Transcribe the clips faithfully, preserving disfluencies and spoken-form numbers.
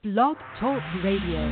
Blog Talk Radio.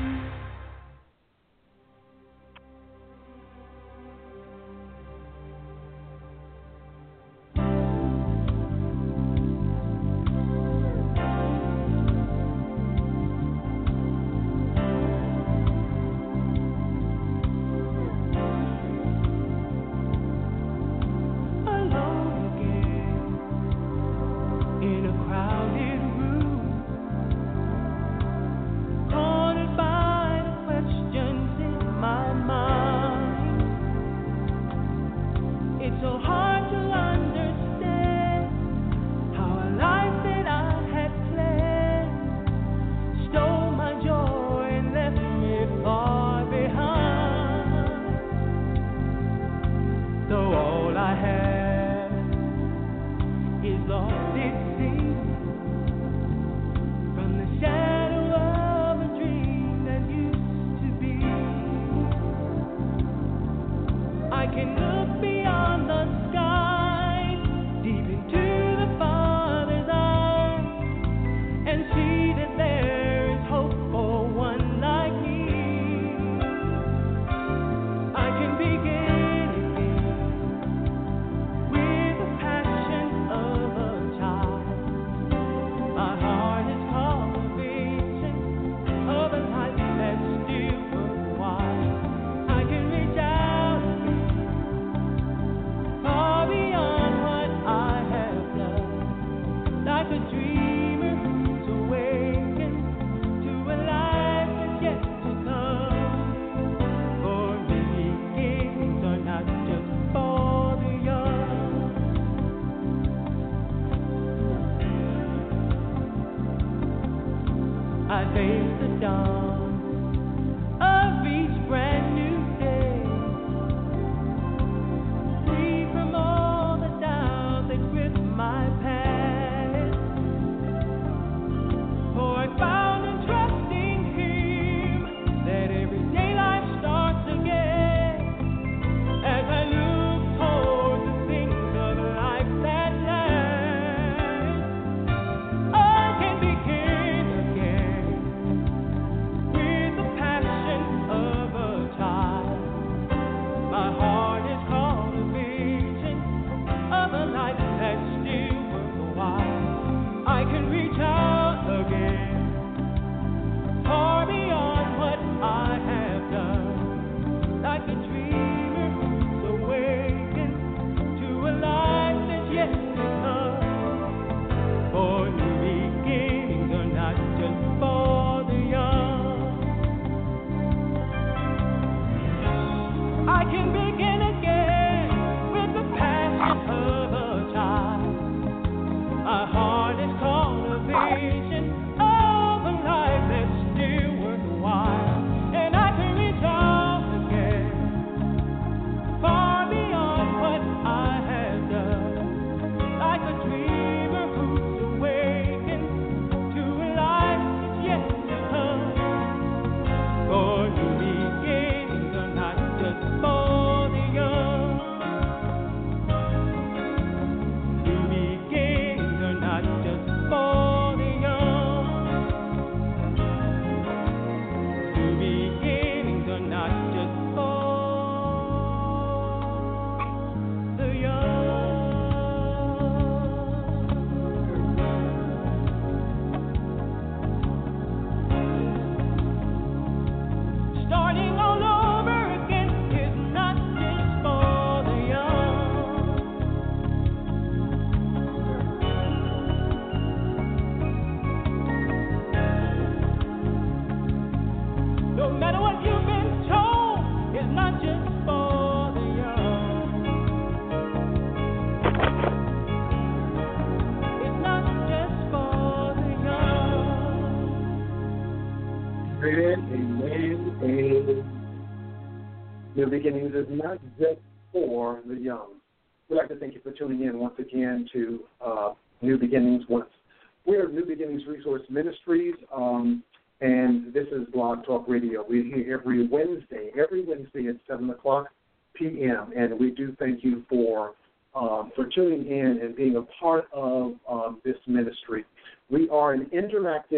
New Beginnings is not just for the young. We'd like to thank you for tuning in once again to uh, New Beginnings. Once we're New Beginnings Resource Ministries, um, and this is Blog Talk Radio. We're here every Wednesday, every Wednesday at seven o'clock p.m., and we do thank you for um, for tuning in and being a part of um, this ministry. We are an interactive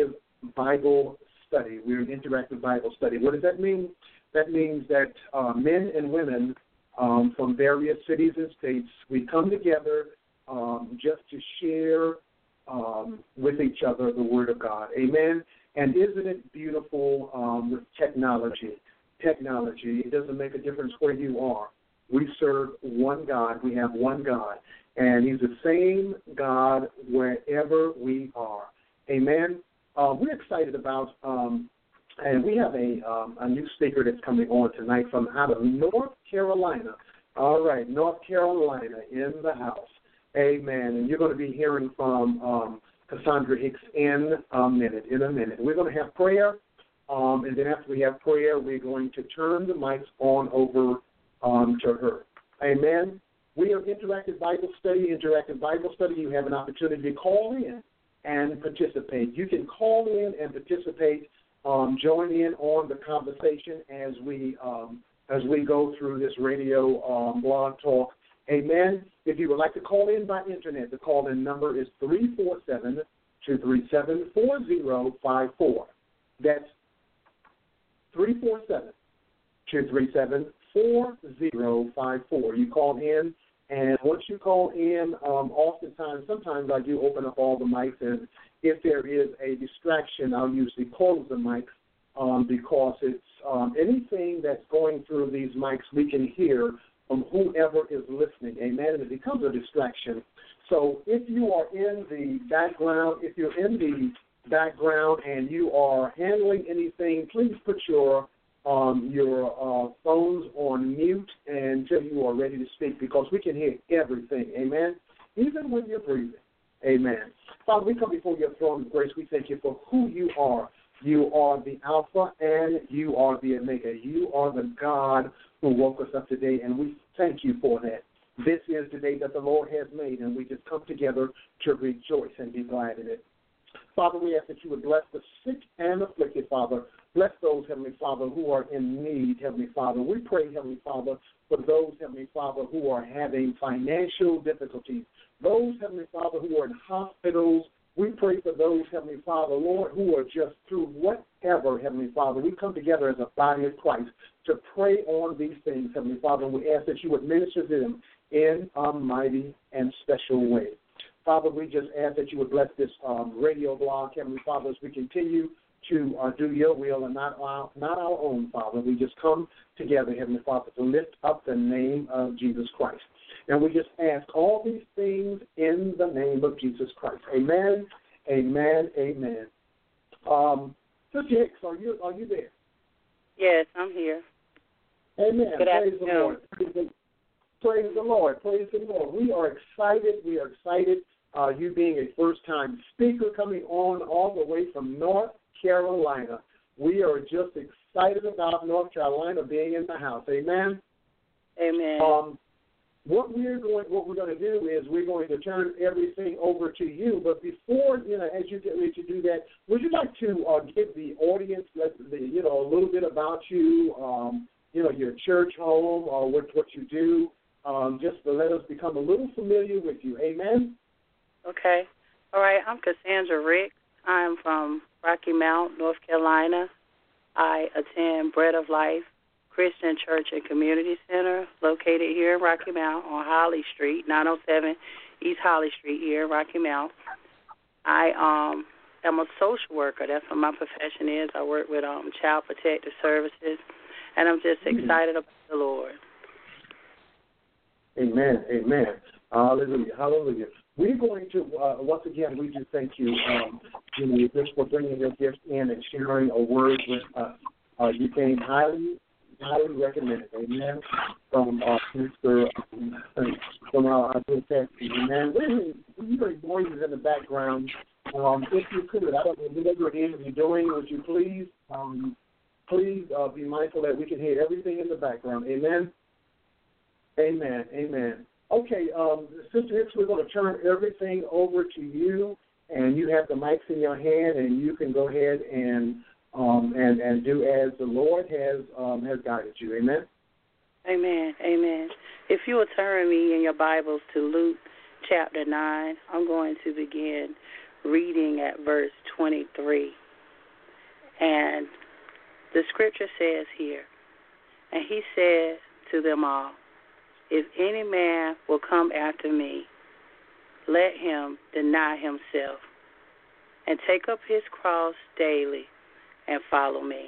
Bible study. We're an interactive Bible study. What does that mean? That means that uh, men and women um, from various cities and states, we come together um, just to share um, with each other the Word of God. Amen? And isn't it beautiful um, with technology? Technology, it doesn't make a difference where you are. We serve one God. We have one God. And He's the same God wherever we are. Amen? Uh, we're excited about, um, and we have a um, a new speaker that's coming on tonight from out of North Carolina. All right, North Carolina in the house. Amen. And you're going to be hearing from um, Cassandra Hicks in a minute, in a minute. We're going to have prayer, um, and then after we have prayer, we're going to turn the mics on over um, to her. Amen. We are Interactive Bible Study. Interactive Bible Study, you have an opportunity to call in and participate. You can call in and participate, um, join in on the conversation as we um, as we go through this radio um, blog talk. Amen. If you would like to call in by internet, the call-in number is three four seven, two three seven, four zero five four. That's three four seven, two three seven, four zero five four. You call in, and once you call in, um, oftentimes, sometimes I do open up all the mics, and if there is a distraction, I'll usually close the mics um, because it's um, anything that's going through these mics we can hear from whoever is listening. Amen. And it becomes a distraction. So if you are in the background, if you're in the background and you are handling anything, please put your um, your uh, phones on mute until you are ready to speak, because we can hear everything. Amen. Even when you're breathing. Amen. Father, we come before your throne of grace. We thank you for who you are. You are the Alpha and you are the Omega. You are the God who woke us up today, and we thank you for that. This is the day that the Lord has made, and we just come together to rejoice and be glad in it. Father, we ask that you would bless the sick and afflicted, Father. Bless those, Heavenly Father, who are in need, Heavenly Father. We pray, Heavenly Father, for those, Heavenly Father, who are having financial difficulties. Those, Heavenly Father, who are in hospitals. We pray for those, Heavenly Father, Lord, who are just through whatever, Heavenly Father. We come together as a body of Christ to pray on these things, Heavenly Father, and we ask that you would minister to them in a mighty and special way. Father, we just ask that you would bless this um, radio blog, Heavenly Father, as we continue to uh, do your will and not our, not our own, Father. We just come together, Heavenly Father, to lift up the name of Jesus Christ. And we just ask all these things in the name of Jesus Christ. Amen, amen, amen. Um, Sister Hicks, are you, are you there? Yes, I'm here. Amen. Good Praise afternoon. the Lord. Praise the, praise the Lord. Praise the Lord. We are excited. We are excited. Uh, you being a first-time speaker coming on all the way from North Carolina. We are just excited about North Carolina being in the house. Amen. Amen. Um, what we're going, what we're going to do is we're going to turn everything over to you. But before, you know, as you get ready to do that, would you like to uh, give the audience, let the, you know, a little bit about you, um, you know, your church home, or what what you do, um, just to let us become a little familiar with you. Amen. Okay. All right. I'm Cassandra Ricks. I'm from Rocky Mount, North Carolina. I attend Bread of Life Christian Church and Community Center, located here in Rocky Mount on Holly Street, nine oh seven East Holly Street here in Rocky Mount. I um, am a social worker. That's what my profession is. I work with um, Child Protective Services, and I'm just excited about the Lord. Amen, amen. Hallelujah, hallelujah. We're going to, uh, once again, we just thank you, um, you know, just for bringing your gift in and sharing a word with us. Uh, you came highly, highly recommended, amen, from uh, Mister Um, from our good text, amen. You heard voices in the background. Um, if you could, I don't know, whatever it is you're doing, would you please, um, please uh, be mindful that we can hear everything in the background, amen? Amen, amen. Okay, um, Sister Hicks, we're going to turn everything over to you, and you have the mics in your hand, and you can go ahead and um, and and do as the Lord has um, has guided you. Amen. Amen. Amen. If you will turn me in your Bibles to Luke chapter nine, I'm going to begin reading at verse twenty-three. And the scripture says here, and he said to them all, if any man will come after me, let him deny himself and take up his cross daily and follow me.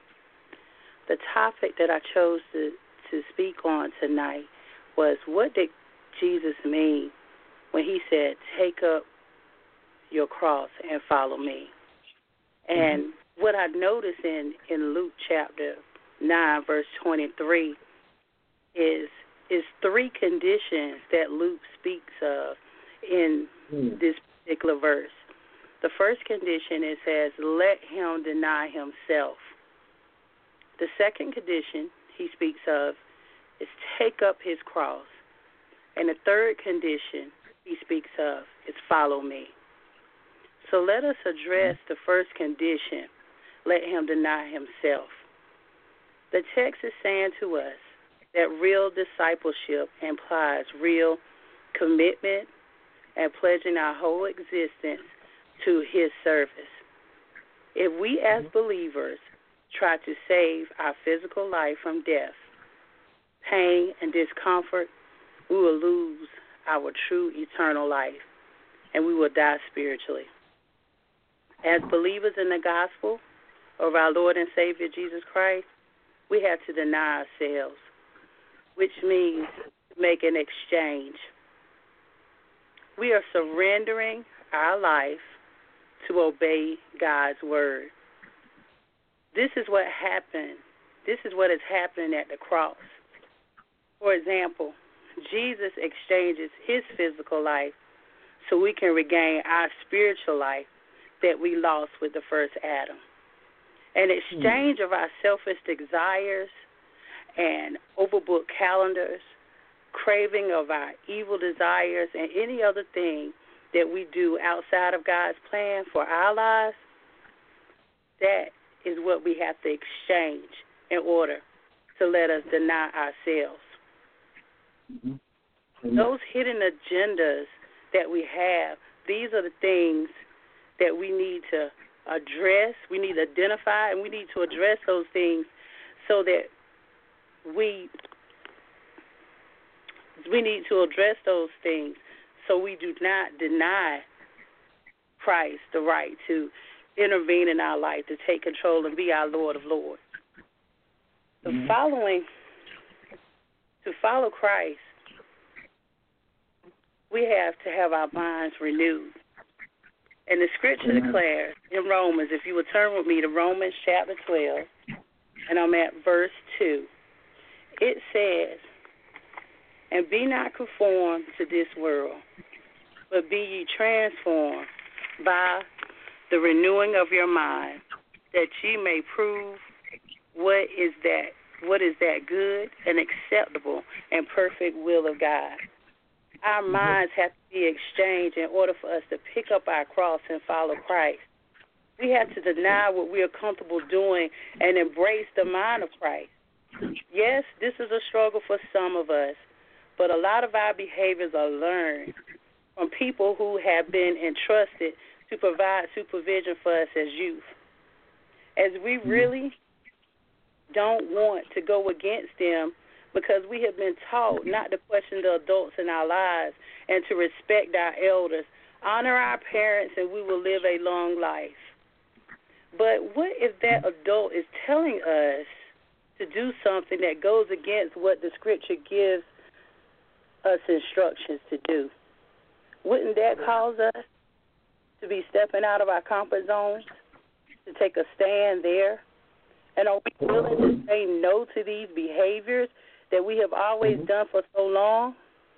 The topic that I chose to, to speak on tonight was, what did Jesus mean when he said, take up your cross and follow me? And mm-hmm. what I noticed in, in Luke chapter nine, verse twenty-three, is is three conditions that Luke speaks of in mm. this particular verse. The first condition, it says, let him deny himself. The second condition he speaks of is take up his cross. And the third condition he speaks of is follow me. So let us address the first condition, let him deny himself. The text is saying to us that real discipleship implies real commitment and pledging our whole existence to his service. If we as believers try to save our physical life from death, pain, and discomfort, we will lose our true eternal life, and we will die spiritually. As believers in the gospel of our Lord and Savior Jesus Christ, we have to deny ourselves, which means make an exchange. We are surrendering our life to obey God's word. This is what happened. This is what is happening at the cross. For example, Jesus exchanges his physical life so we can regain our spiritual life that we lost with the first Adam. An exchange of our selfish desires and overbooked calendars, craving of our evil desires, and any other thing that we do outside of God's plan for our lives, that is what we have to exchange in order to let us deny ourselves. Mm-hmm. Those hidden agendas that we have, these are the things that we need to address, we need to identify, and we need to address those things so that we we need to address those things so we do not deny Christ the right to intervene in our life, to take control and be our Lord of Lords. The mm-hmm. following, to follow Christ, we have to have our minds renewed. And the scripture mm-hmm. declares in Romans, if you would turn with me to Romans chapter twelve, and I'm at verse two, it says, and be not conformed to this world, but be ye transformed by the renewing of your mind, that ye may prove what is that what is that good and acceptable and perfect will of God. Our minds have to be exchanged in order for us to pick up our cross and follow Christ. We have to deny what we are comfortable doing and embrace the mind of Christ. Yes, this is a struggle for some of us, but a lot of our behaviors are learned from people who have been entrusted to provide supervision for us as youth. As we really don't want to go against them, because we have been taught not to question the adults in our lives and to respect our elders, honor our parents, and we will live a long life. But what if that adult is telling us to do something that goes against what the scripture gives us instructions to do? Wouldn't that cause us to be stepping out of our comfort zones, to take a stand there? And are we willing to say no to these behaviors that we have always mm-hmm. done for so long?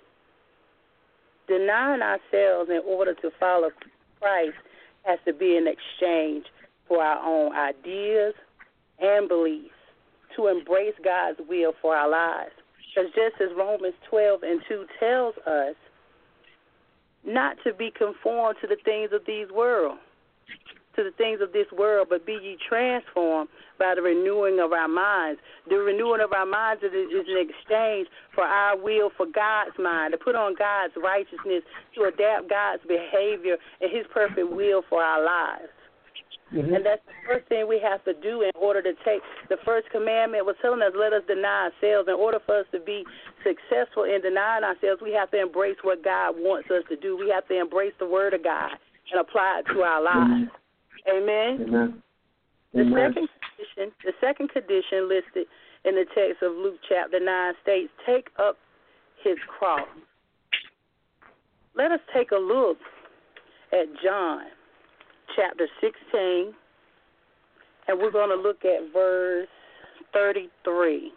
Denying ourselves in order to follow Christ has to be an exchange for our own ideas and beliefs, to embrace God's will for our lives. Because just as Romans twelve and two tells us, not to be conformed to the things of these world, to the things of this world, but be ye transformed by the renewing of our minds. The renewing of our minds is, is an exchange for our will for God's mind, to put on God's righteousness, to adapt God's behavior and his perfect will for our lives. Mm-hmm. And that's the first thing we have to do in order to take. The first commandment was telling us, let us deny ourselves. In order for us to be successful in denying ourselves, we have to embrace what God wants us to do. We have to embrace the word of God and apply it to our lives. Amen? Amen. The Amen. second condition, the second condition listed in the text of Luke chapter nine states, take up his cross. Let us take a look at John chapter sixteen, and we're going to look at verse thirty-three.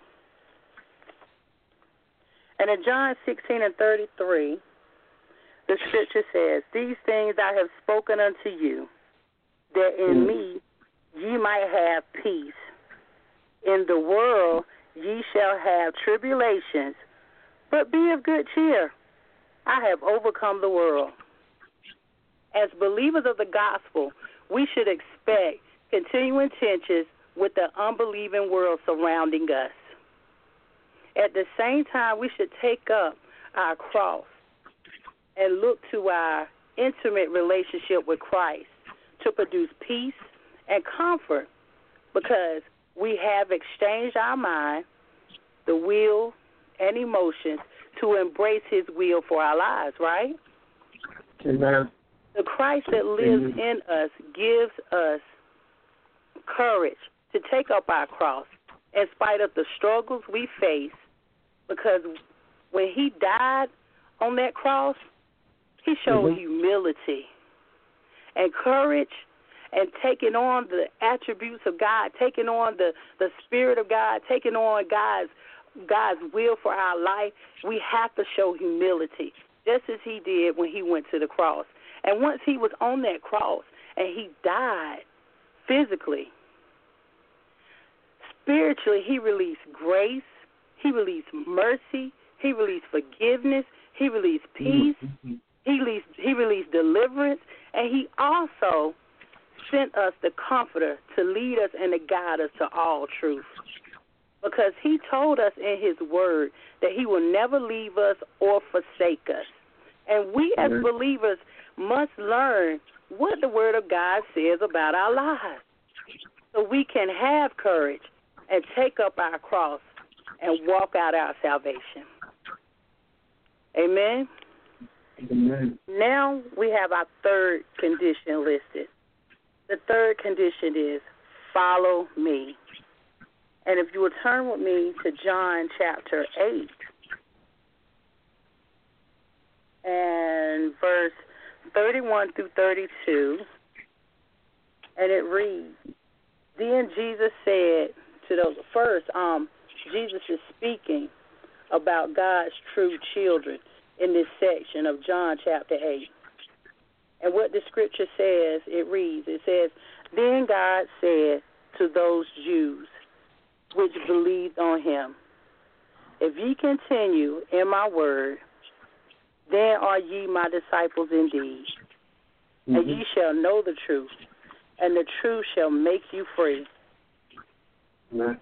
And in John sixteen and thirty-three, the scripture says, these things I have spoken unto you, that in me ye might have peace. In the world ye shall have tribulations, but be of good cheer. I have overcome the world. As believers of the gospel, we should expect continuing tensions with the unbelieving world surrounding us. At the same time, we should take up our cross and look to our intimate relationship with Christ to produce peace and comfort, because we have exchanged our mind, the will, and emotions to embrace his will for our lives, right? Amen. The Christ that lives in us gives us courage to take up our cross in spite of the struggles we face, because when he died on that cross, he showed mm-hmm. humility and courage and taking on the attributes of God, taking on the, the Spirit of God, taking on God's God's will for our life. We have to show humility, just as he did when he went to the cross. And once he was on that cross and he died physically, spiritually he released grace, he released mercy, he released forgiveness, he released peace, mm-hmm. he released, he released deliverance, and he also sent us the Comforter to lead us and to guide us to all truth. Because he told us in his word that he will never leave us or forsake us. And we as mm-hmm. believers must learn what the word of God says about our lives, so we can have courage and take up our cross and walk out our salvation. Amen? Amen. Now we have our third condition listed. The third condition is follow me. And if you will turn with me to John chapter eight and verse thirty-one through thirty-two, and it reads, then Jesus said to those, first, um, Jesus is speaking about God's true children in this section of John chapter eight. And what the scripture says, it reads, it says, then God said to those Jews which believed on him, if ye continue in my word, then are ye my disciples indeed, mm-hmm. and ye shall know the truth, and the truth shall make you free. Mm-hmm.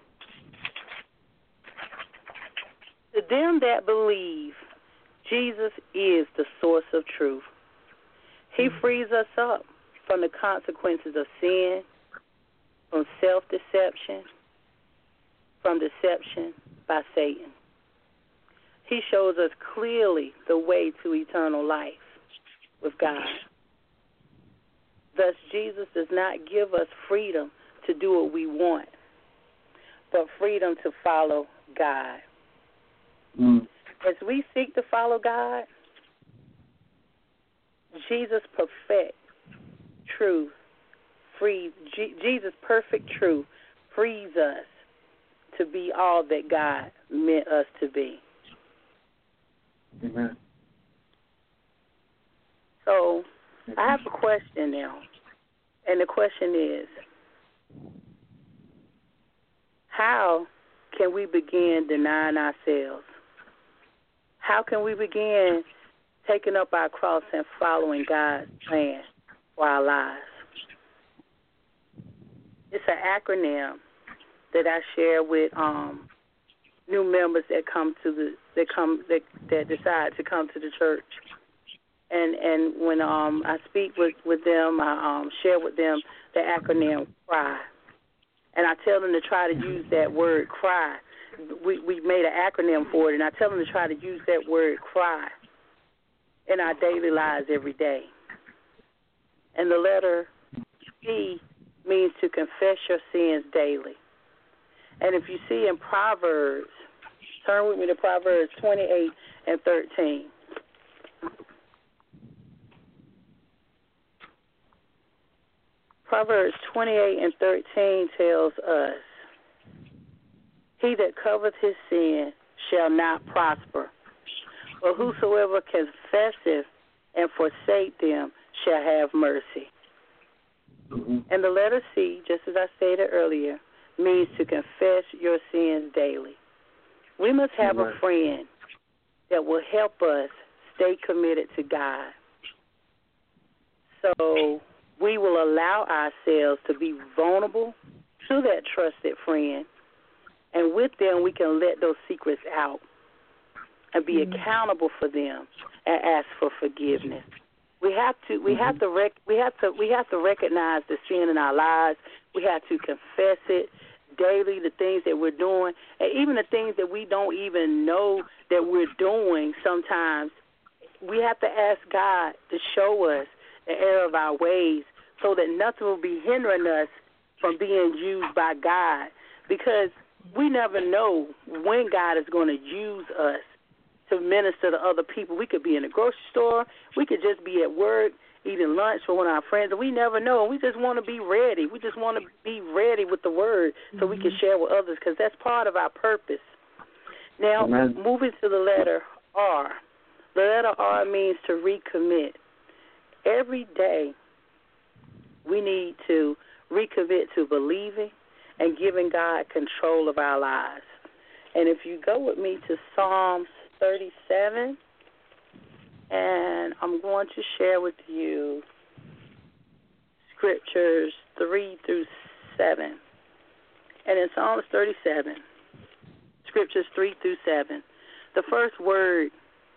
To them that believe, Jesus is the source of truth. He mm-hmm. frees us up from the consequences of sin, from self-deception, from deception by Satan. He shows us clearly the way to eternal life with God. Thus, Jesus does not give us freedom to do what we want, but freedom to follow God. Mm. As we seek to follow God, Jesus' perfect truth frees, G- Jesus' perfect truth frees us to be all that God meant us to be. Amen. So I have a question now, and the question is, how can we begin denying ourselves? How can we begin taking up our cross and following God's plan for our lives? It's an acronym that I share with um, new members that come to the that come that, that decide to come to the church. And and when um I speak with, with them, I um share with them the acronym CRY. And I tell them to try to use that word cry. We we made an acronym for it, and I tell them to try to use that word cry in our daily lives every day. And the letter C means to confess your sins daily. And if you see in Proverbs, turn with me to Proverbs twenty-eight and thirteen. Proverbs twenty-eight and thirteen tells us, he that covereth his sin shall not prosper, but whosoever confesseth and forsake them shall have mercy. Mm-hmm. And the letter C, just as I stated earlier, means to confess your sins daily. We must have mm-hmm. a friend that will help us stay committed to God. So we will allow ourselves to be vulnerable to that trusted friend, and with them we can let those secrets out and be mm-hmm. accountable for them and ask for forgiveness. We have to we mm-hmm. have to rec- we have to we have to recognize the sin in our lives. We have to confess it daily, the things that we're doing, and even the things that we don't even know that we're doing. Sometimes we have to ask God to show us the error of our ways, so that nothing will be hindering us from being used by God, because we never know when God is going to use us to minister to other people. We could be in the grocery store. We could just be at work eating lunch with one of our friends, and we never know. We just want to be ready. We just want to be ready with the word so mm-hmm. we can share with others, because that's part of our purpose. Now, Amen. Moving to the letter R. The letter R means to recommit. Every day we need to recommit to believing and giving God control of our lives. And if you go with me to Psalms thirty-seven, and I'm going to share with you scriptures three through seven. And in Psalms thirty-seven, scriptures three through seven, the first word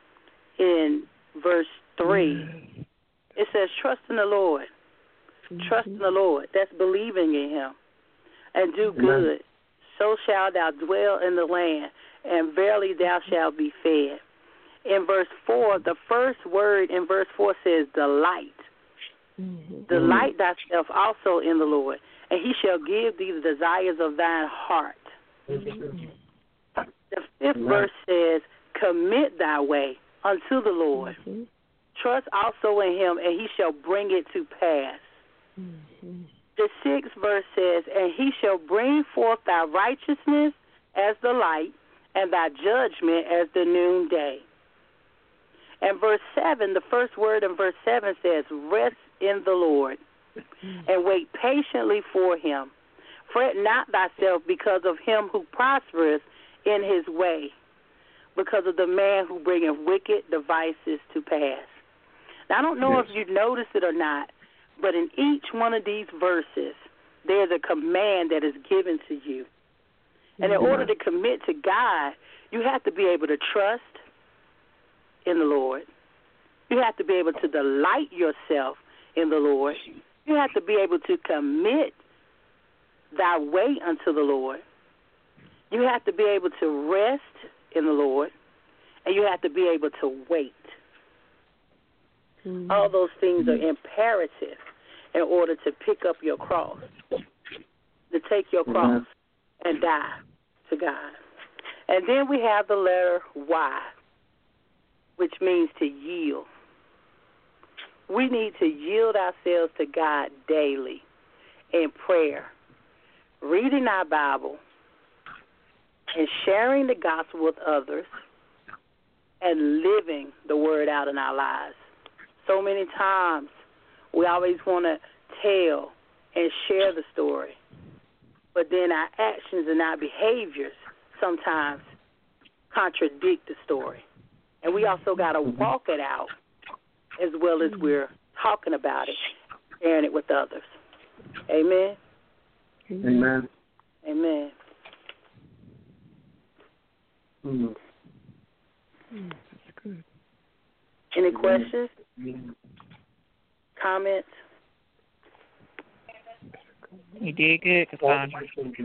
in verse three, it says, trust in the Lord. Mm-hmm. Trust in the Lord. That's believing in him. And do good. Amen. So shalt thou dwell in the land, and verily thou shalt be fed. In verse four, the first word in verse four says, delight. Mm-hmm. Delight thyself also in the Lord, and he shall give thee the desires of thine heart. Mm-hmm. The fifth Amen. Verse says, commit thy way unto the Lord. Mm-hmm. Trust also in him, and he shall bring it to pass. Mm-hmm. The sixth verse says, and he shall bring forth thy righteousness as the light, and thy judgment as the noonday. And verse seven, the first word in verse seven says, rest in the Lord, and wait patiently for him. Fret not thyself because of him who prospereth in his way, because of the man who bringeth wicked devices to pass. Now, I don't know yes. if you've noticed it or not, but in each one of these verses, there's a command that is given to you. And in order to commit to God, you have to be able to trust in the Lord. You have to be able to delight yourself in the Lord. You have to be able to commit thy way unto the Lord. You have to be able to rest in the Lord, and you have to be able to wait. Mm-hmm. All those things are imperative in order to pick up your cross, to take your cross mm-hmm. and die to God. And then we have the letter Y, which means to yield. We need to yield ourselves to God daily in prayer, reading our Bible, and sharing the gospel with others, and living the word out in our lives. So many times we always want to tell and share the story, but then our actions and our behaviors sometimes contradict the story. And we also got to walk it out as well as we're talking about it, sharing it with others. Amen? Amen. Amen. Mm-hmm. That's good. Any questions? Comments? You did good, Cassandra.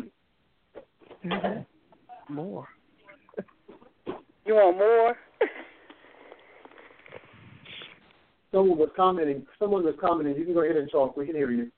More. You want more? Someone was commenting. Someone was commenting. You can go ahead and talk. We can hear you.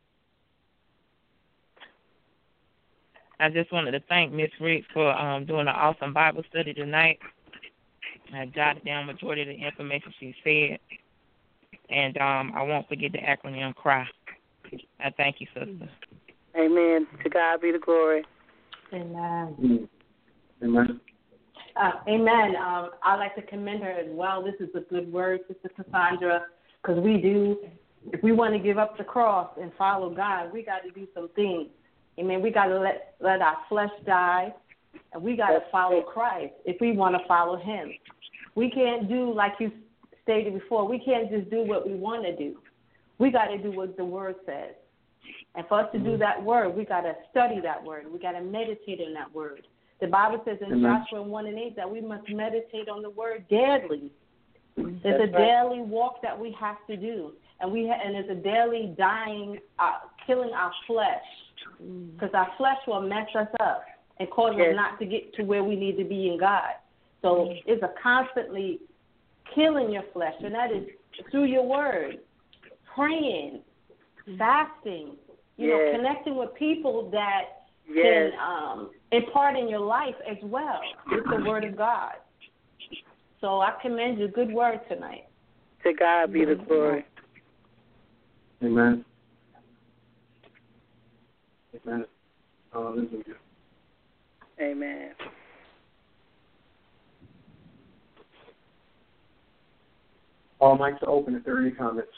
I just wanted to thank Miss Rick for um, doing an awesome Bible study tonight. I jotted down majority of the information she said, and um, I won't forget the acronym CRY. I thank you, sister. Amen. To God be the glory. Amen. Amen. Uh, amen. Um, I'd like to commend her as well. This is a good word, Sister Cassandra, because we do, if we want to give up the cross and follow God, we got to do some things. Amen. We got to let let our flesh die, and we got to follow Christ if we want to follow Him. We can't do, like you stated before, we can't just do what we want to do. We got to do what the Word says. And for us to do that Word, we got to study that Word. We got to meditate on that Word. The Bible says in Amen. Joshua one and eight that we must meditate on the Word daily. There's That's a right. daily walk that we have to do, and we ha- and there's a daily dying, uh, killing our flesh, because our flesh will mess us up and cause yes. us not to get to where we need to be in God. So it's a constantly killing your flesh, and that is through your Word, praying, fasting, you yes. know, connecting with people that yes. can um, impart in your life as well with the Word of God. So I commend you. Good word tonight. To God be the glory. Amen. Amen. Hallelujah. Amen. All mics are open if there are any comments.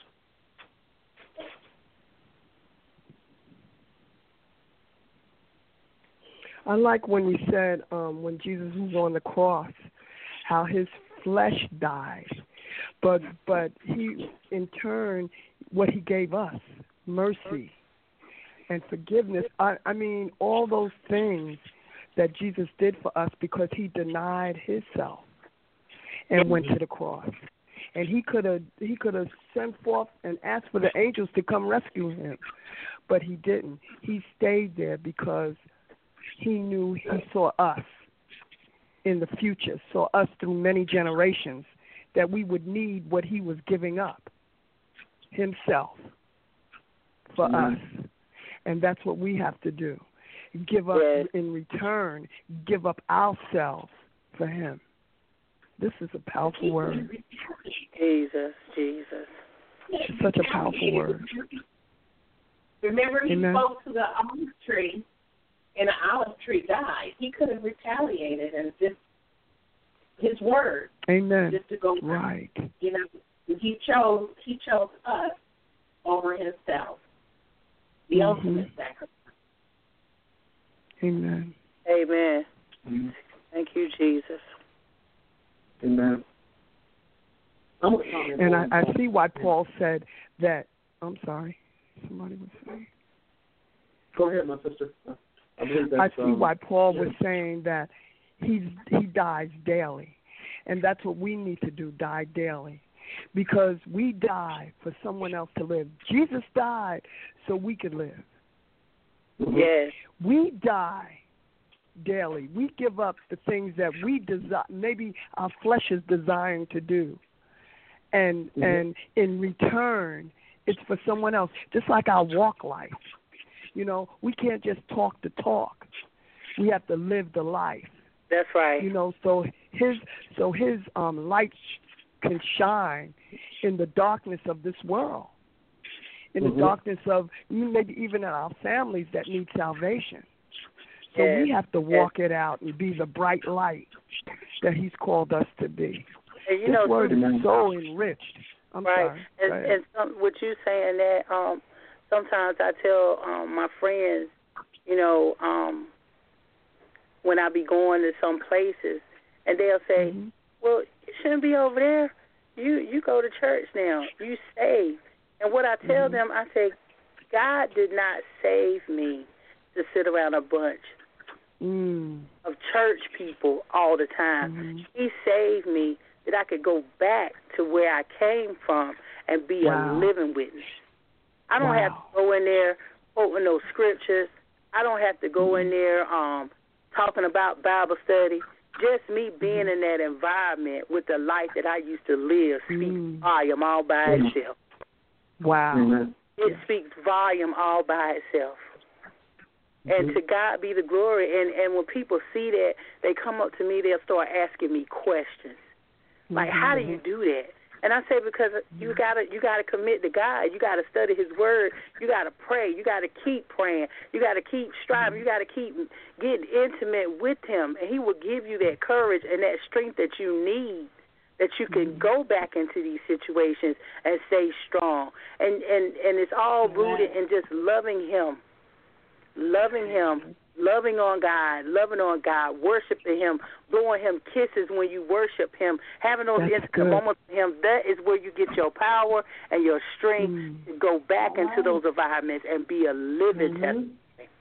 I like when we said um, when Jesus was on the cross, how his flesh died, but but he in turn what he gave us, mercy and forgiveness. I, I mean all those things that Jesus did for us because he denied himself and went to the cross. And he could have he could have sent forth and asked for the angels to come rescue him, but he didn't. He stayed there because he knew he saw us in the future, saw us through many generations, that we would need what he was giving up, himself, for mm-hmm. us. And that's what we have to do. Give up, yes. in return, give up ourselves for him. This is a powerful word. Jesus, Jesus. It's such a powerful word. Remember, he Amen. spoke to the olive tree, and the olive tree died. He could have retaliated and just his word. Amen. Just to go right. You know, he chose he chose us over himself. The mm-hmm. ultimate sacrifice. Amen. Amen. Mm-hmm. Thank you, Jesus. Amen. I'm and I, I see why Paul said that. I'm sorry. Somebody was saying. Go ahead, my sister. I, believe that's, I see um, why Paul yeah. was saying that he's he dies daily, and that's what we need to do: die daily, because we die for someone else to live. Jesus died so we could live. Yes. We die daily. We give up the things that we desire, maybe our flesh is desiring to do, and mm-hmm. and in return, it's for someone else. Just like our walk life, you know, we can't just talk the talk. We have to live the life. That's right. You know, so his so his um, light can shine in the darkness of this world, in mm-hmm. the darkness of maybe even in our families that need salvation. So yes. we have to walk yes. it out and be the bright light that he's called us to be. And you this know, word is so enriched. I'm right. sorry. And, and some, what you saying that um, sometimes I tell um, my friends, you know, um, when I be going to some places, and they'll say, mm-hmm. well, you shouldn't be over there. You you go to church now. You saved. And what I tell mm-hmm. them, I say, God did not save me to sit around a bunch mm. of church people all the time. Mm-hmm. He saved me that I could go back to where I came from and be Wow. a living witness. I don't Wow. have to go in there quoting those scriptures. I don't have to go in there um, talking about Bible study. Just me being in that environment with the life that I used to live speaks Mm. volume all by Mm. itself. Wow. Amen. It speaks volume all by itself. And to God be the glory. And, and when people see that, they come up to me, they'll start asking me questions. Like, how do you do that? And I say, because you gotta you gotta commit to God. You gotta study His Word. You gotta pray. You gotta keep praying. You gotta keep striving. You gotta keep getting intimate with Him, and He will give you that courage and that strength that you need, that you can go back into these situations and stay strong. And and and it's all rooted in just loving Him, loving Him. Loving on God, loving on God, worshiping Him, blowing Him kisses when you worship Him, having those That's intimate good. moments with Him. That is where you get your power and your strength Mm. to go back into those environments and be a living Mhm. testimony.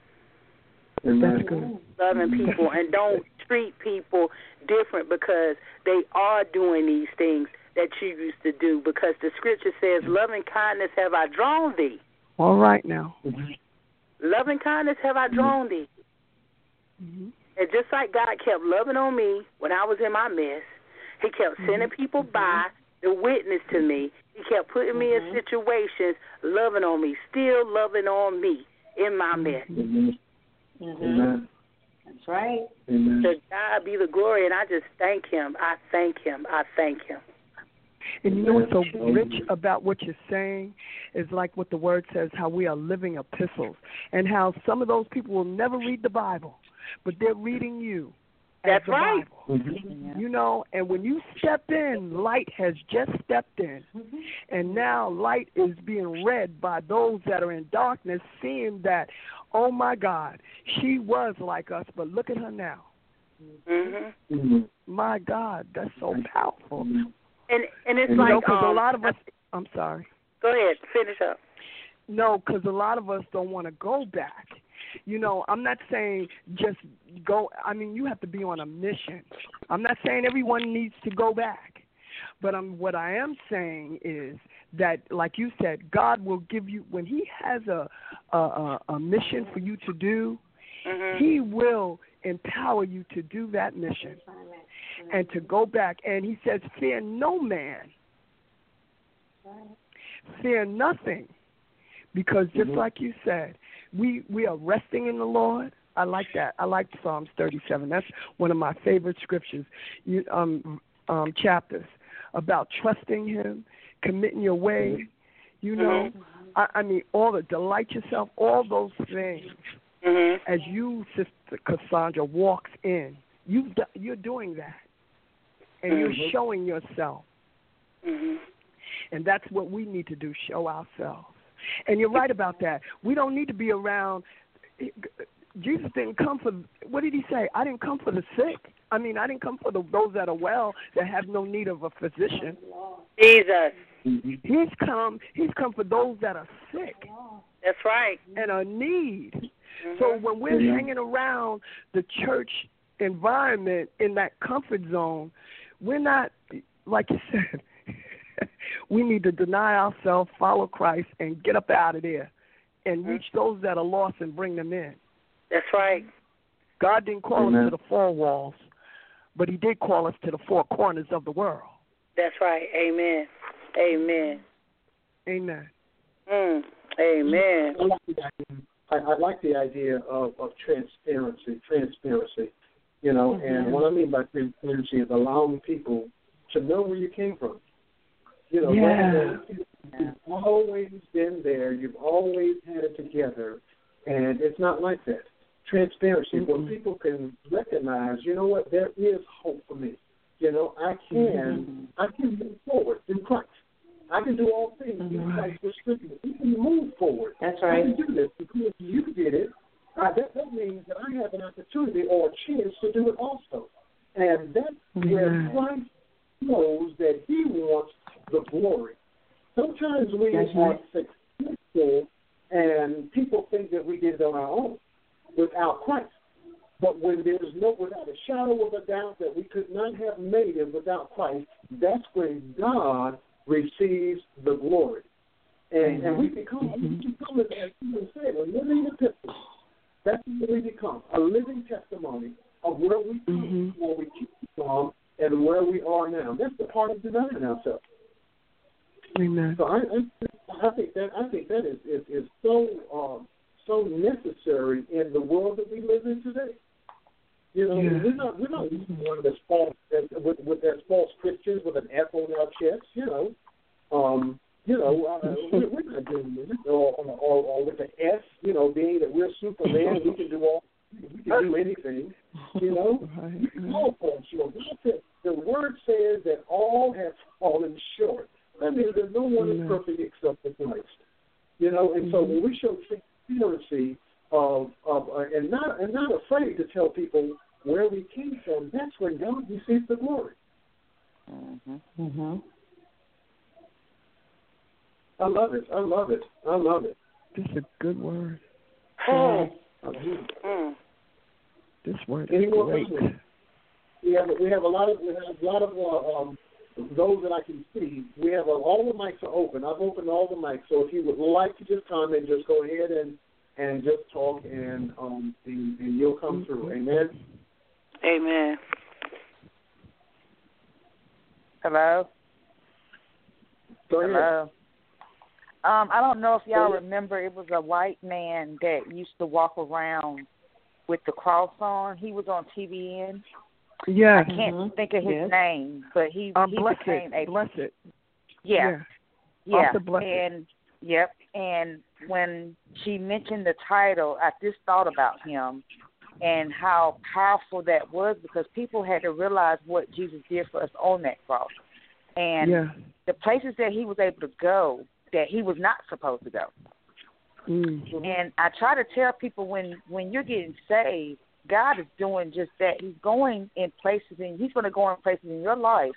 Amen. That's good. Loving people, and don't treat people different because they are doing these things that you used to do, because the scripture says, loving kindness have I drawn thee. All right now. Loving kindness have I drawn thee. Mm-hmm. And just like God kept loving on me when I was in my mess, He kept sending people by to witness to me. He kept putting me in situations, loving on me, still loving on me in my mess. Amen. Mhm. Amen. That's right. Amen. To God be the glory, and I just thank Him. I thank Him. I thank Him. And you know what's so rich about what you're saying is like what the Word says, how we are living epistles, and how some of those people will never read the Bible, but they're reading you as That's the right. Bible. Mm-hmm. You know, and when you step in, light has just stepped in. And now light is being read by those that are in darkness, seeing that, oh, my God, she was like us, but look at her now. Mm-hmm. Mm-hmm. My God, that's so powerful. And and it's You You know, like, because um, a lot of us, I'm sorry. go ahead, finish up. No, because a lot of us don't want to go back. You know, I'm not saying just go. I mean, you have to be on a mission. I'm not saying everyone needs to go back. But I'm, what I am saying is that, like you said, God will give you, when He has a a, a, a mission for you to do, Mm-hmm. He will empower you to do that mission and to go back. And He says, fear no man. Fear nothing. Because just Mm-hmm. like you said, we, we are resting in the Lord. I like that. I like Psalms thirty-seven. That's one of my favorite scriptures, you, um, um, chapters, about trusting Him, committing your way. You know, I, I mean, all the delight yourself, all those things. Mm-hmm. As you, Sister Cassandra, walks in, you you're doing that, and Mm-hmm. you're showing yourself. Mm-hmm. And that's what we need to do, show ourselves. And you're right about that. We don't need to be around. Jesus didn't come for, what did He say? I didn't come for the sick. I mean, I didn't come for the, those that are well, that have no need of a physician. Jesus. Mm-hmm. He's come, he's come for those that are sick That's right. and are in need. Mm-hmm. So when we're Yeah. hanging around the church environment in that comfort zone, we're not, like you said, we need to deny ourselves, follow Christ, and get up out of there and reach those that are lost and bring them in. That's right. God didn't call Amen. us to the four walls, but He did call us to the four corners of the world. That's right. Amen. Amen. Amen. Mm. Amen. I like the idea, I, I like the idea of, of transparency, transparency, you know, Mm-hmm. and what I mean by transparency is allowing people to know where you came from. You know, Yeah. rather than you've always been there, you've always had it together, and it's not like that. Transparency, Mm-hmm. where people can recognize, you know what, there is hope for me. You know, I can, I can move forward in Christ. I can do all things in Right. Christ which strengthens me. You can move forward. That's I right. can do this because you did it. Uh, that, that means that I have an opportunity or a chance to do it also. And that's where Yeah. Christ knows that He wants the glory. Sometimes we That's are right. successful and people think that we did it on our own without Christ. But when there's no, without a shadow of a doubt that we could not have made it without Christ, that's when God receives the glory. And, mm-hmm. and we become, we become, as you said, a living epistle. That's what we become, a living testimony of where we come mm-hmm. where we came from, and where we are now. That's the part of denying ourselves. Amen. So I, I, I think that I think that is is, is so um, so necessary in the world that we live in today. You know, yeah. we're not we're not one of those false with with that false Christians with an F on our chest. You know, um, you know, uh, we're, we're not doing this, or, or, or with the S. You know, being that we're Superman, we can do all, we can do anything. You know, we can all fall short. The word says that all have fallen short. That means that no one is perfect except for Christ. You know, and so when we show transparency of of uh, and not and not afraid to tell people where we came from, that's when God receives the glory. Mm-hmm. Mm-hmm. I love it. I love it. I love it. This is a good word. Oh. Mm. This word Any is more great. questions? We have we have a lot of we have a lot of uh, um, those that I can see. We have uh, all the mics are open. I've opened all the mics. So if you would like to just comment, just go ahead and, and just talk, and um and, and you'll come through. Amen. Amen. Hello. Go ahead. Hello. Um, I don't know if y'all remember, it was a white man that used to walk around with the cross on. He was on T V N. Yeah. I can't mm-hmm. think of his yes. name, but he, um, he blessed. became a Blessed. Yeah. Yeah. Yeah. Blessed. And yep. And when she mentioned the title, I just thought about him and how powerful that was, because people had to realize what Jesus did for us on that cross. And yeah. the places that he was able to go that he was not supposed to go. Mm-hmm. And I try to tell people, when, when you're getting saved, God is doing just that. He's going in places, and he's going to go in places in your life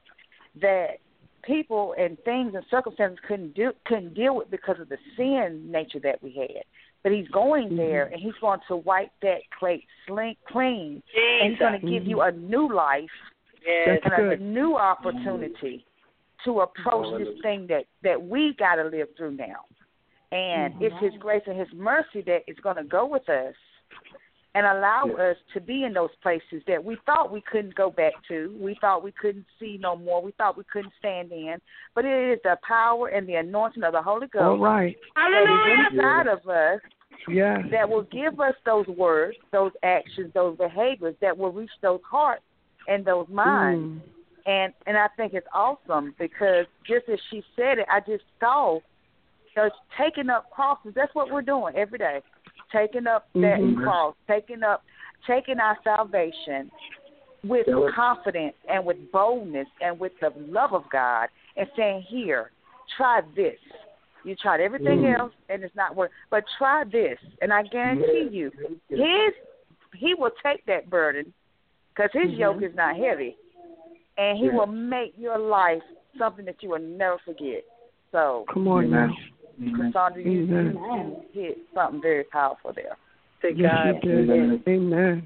that people and things and circumstances couldn't do, couldn't deal with because of the sin nature that we had. But he's going mm-hmm. there, and he's going to wipe that plate clean, clean and he's going to give mm-hmm. you a new life yes. and good. a new opportunity to approach this thing that, that we got to live through now. And mm-hmm. it's his grace and his mercy that is going to go with us and allow yes. us to be in those places that we thought we couldn't go back to. We thought we couldn't see no more. We thought we couldn't stand in. But it is the power and the anointing of the Holy Ghost All right. that is inside of us yes. that will give us those words, those actions, those behaviors that will reach those hearts and those minds. Mm. And and I think it's awesome, because just as she said it, I just saw us taking up crosses. That's what we're doing every day. Taking up that mm-hmm. cross, taking up, taking our salvation with yeah. confidence and with boldness and with the love of God, and saying, here, try this. You tried everything mm. else and it's not working, but try this. And I guarantee you, his he will take that burden, because his mm-hmm. yoke is not heavy. And he yeah. will make your life something that you will never forget. So, come on now. Cassandra, you, you hit something very powerful there. To yes, God. Amen. Amen.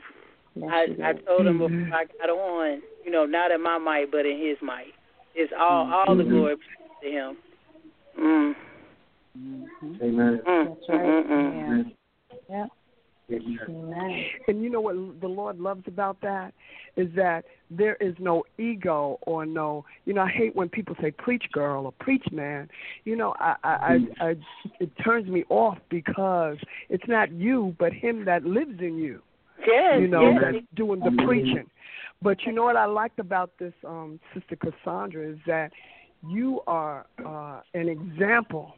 I, I told him before I got on, you know, not in my might, but in his might. It's all, all mm-hmm. the glory to him. Mm. Mm-hmm. Amen. Mm. That's right. Mm-hmm. Yeah. Yeah. Amen. And you know what the Lord loves about that is that there is no ego or no, you know, I hate when people say preach girl or preach man. You know, I, I, I, I it turns me off, because it's not you but him that lives in you. Yes, you know, yes. that's doing the preaching. But you know what I liked about this, um, Sister Cassandra, is that you are uh, an example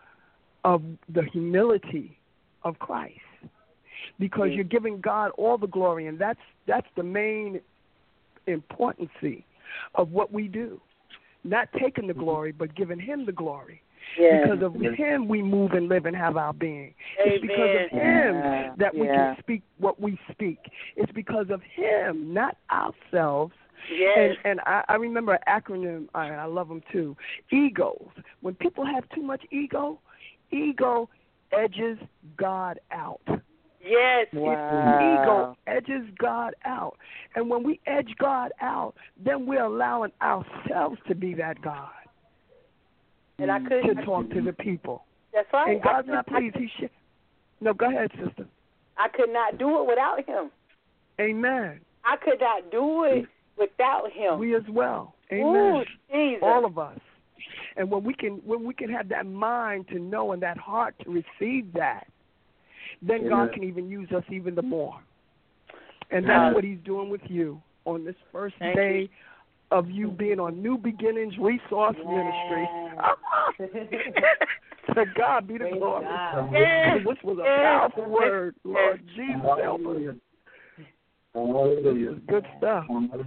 of the humility of Christ. Because you're giving God all the glory, and that's that's the main importance of what we do. Not taking the glory, but giving him the glory. Yes. Because of him we move and live and have our being. Amen. It's because of him yeah. that we yeah. can speak what we speak. It's because of him, not ourselves. Yes. And, and I, I remember an acronym, I, I love them too, egos. When people have too much ego, ego edges God out. Yes. Wow. Ego edges God out. And when we edge God out, then we're allowing ourselves to be that God. And I could to talk to the people. That's right. And God's I, not pleased. He should. No, go ahead, sister. I could not do it without him. Amen. I could not do it without him. We as well. Amen. Ooh, Jesus. All of us. And when we can when we can have that mind to know and that heart to receive that, then Amen. God can even use us even the more. And that's uh, what he's doing with you on this first day you. of you being on New Beginnings Resource yeah. Ministry. To God be the glory. Yeah. This was a powerful word, Lord Jesus. Help us. Hallelujah. Good stuff.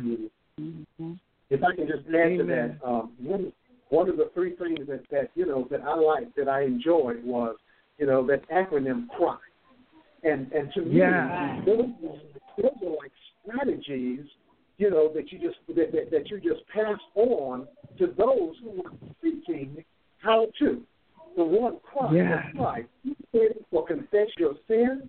Mm-hmm. If I can just add to that, um, one, one of the three things that, that you know that I liked, that I enjoyed was, you know, that acronym CRY. And and to me, yeah. those, those are like strategies, you know, that you just that, that, that you just pass on to those who are seeking how to. The one CRY, yeah. CRY, for confess your sins.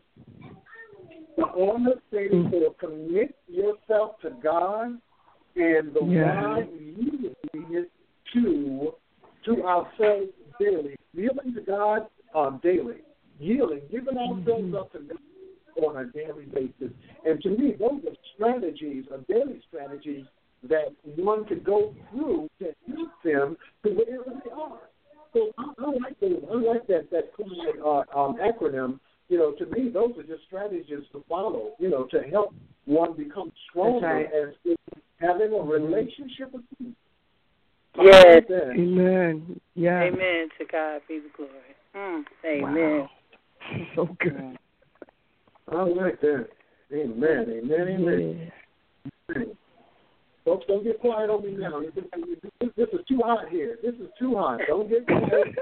The honor standing mm. for commit yourself to God, and the yeah. why yielding to to ourselves daily, yielding to God um, daily, yielding, giving ourselves mm-hmm. up to God on a daily basis. And to me, those are strategies, are daily strategies that one could go through to help them to wherever they are. So I, I like those. I like that that uh, um, acronym. You know, to me, those are just strategies to follow. You know, to help one become stronger right. as having a relationship with you. Yes. Amen. Yeah. Amen. To God be the glory. Mm. Amen. Wow. So good. I like that. Amen. Amen. Amen. Yeah. Folks, don't get quiet on me now. This, this, this is too hot here. This is too hot. Don't get quiet.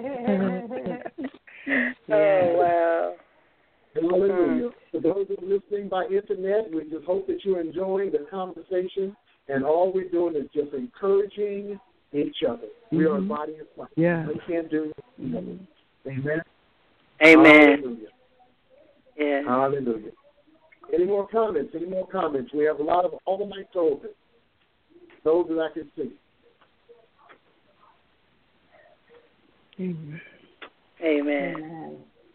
Oh, wow. Hallelujah. For those who are listening by internet, we just hope that you're enjoying the conversation, and all we're doing is just encouraging each other. Mm-hmm. We are a body of Christ. Yeah. We can't do it. Amen. Amen. Hallelujah. Yeah. Hallelujah. Any more comments? Any more comments? We have a lot of all the mics open. Those that I can see. Amen. Amen.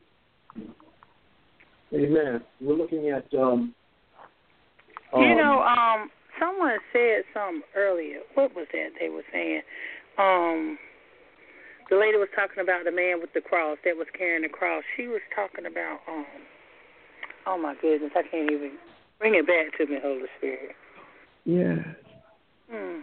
Amen. We're looking at. Um, you um, know, um, someone said something earlier. What was that they were saying? Um, the lady was talking about the man with the cross that was carrying the cross. She was talking about. Um, oh my goodness, I can't even bring it back to me, Holy Spirit. Yes. Hmm.